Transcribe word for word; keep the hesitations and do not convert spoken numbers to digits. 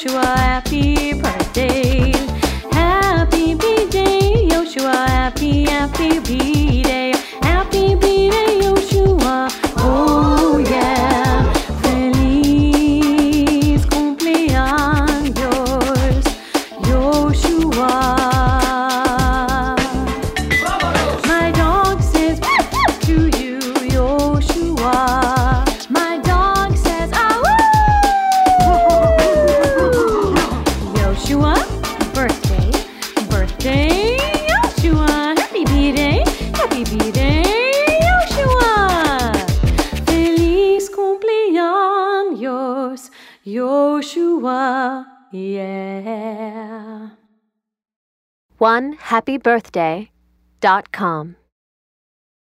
Yoshua, happy birthday. Happy B-Day, Yoshua, happy, happy B-Day. Happy B-Day, Yoshua, oh yeah. Feliz cumpleaños, Yoshua. My dog says to you, Yoshua. My dog says, ah, woo! Yoshua, birthday, birthday, Yoshua. Happy B-Day, happy B-Day, Yoshua. Feliz cumpleaños, Yoshua, yeah. one happy birthday dot com